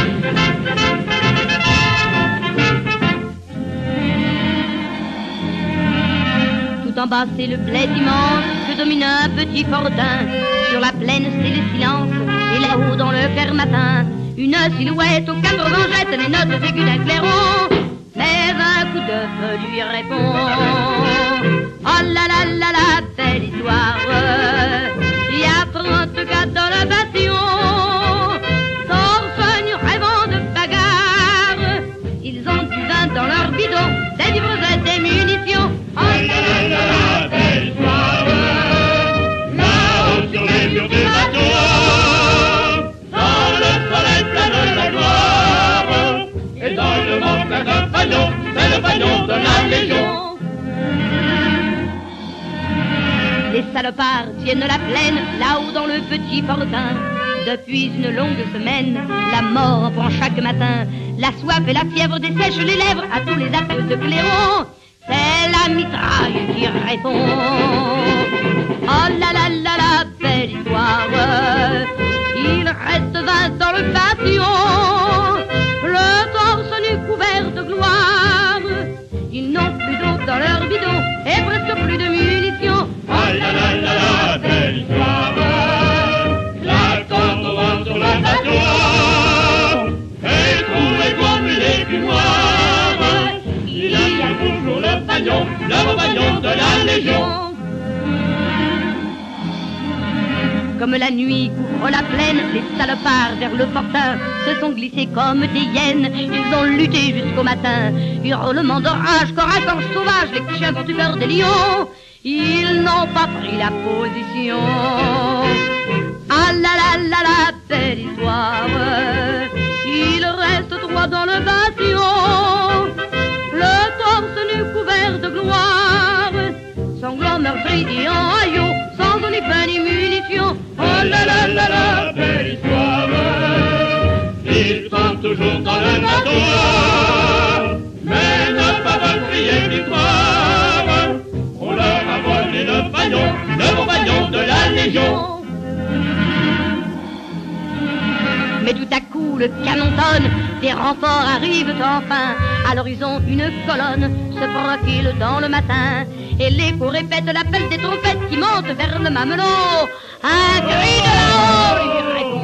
Tout en bas c'est le bled immense que domine un petit fortin. Sur la plaine c'est le silence et là-haut dans le clair matin une silhouette aux quatre vents jette les notes aiguës d'un clairon. Mais un coup de feu lui répond. Oh là là là la belle histoire. Il y a 30 gars dans le bataillon, torse nu rêvant de bagarre. Ils ont du vin dans leur bidon, des livres et des munitions. Oh là là là la belle histoire. Là-haut sur les murs du bateau, dans le soleil plein de la gloire, et dans le monde d'un fagnon, c'est le fagnon de la Légion. Les salopards tiennent la plaine, là-haut dans le petit fortin. Depuis une longue semaine, la mort prend chaque matin. La soif et la fièvre dessèchent les lèvres à tous les appels de clairon. C'est la mitraille qui répond. Oh là là là la belle histoire. Il reste 20 dans le bataillon, le torse nu couvert de gloire. Ils n'ont plus d'eau dans leur bidon et presque plus de munitions. Oh là là là la belle histoire. La corde au vent sur le bateau, et tout est gonflé les plus noirs. Il y a toujours le beau bagnon de la Légion. Comme la nuit couvre la plaine, les salopards vers le fortin se sont glissés comme des hyènes. Ils ont lutté jusqu'au matin. Hurlements d'orage, corps à corps sauvage, les chiens ont eu peur des lions. Ils n'ont pas pris la position. Ah la la la la belle histoire. Il reste droit dans le bataillon, le torse nu couvert de gloire, sanglant meurtri et en haillot, sans ni pain ni munition. Oh la la la la belle histoire. Ils sont toujours dans le bateau, mais ne peuvent crier victoire. On leur a volé le beau bagnon de la Légion. Mais tout à coup le canon tonne, des renforts arrivent enfin. À l'horizon une colonne se profile dans le matin, et l'écho répète l'appel des trompettes qui montent vers le mamelon. Un cri de là-haut lui répond.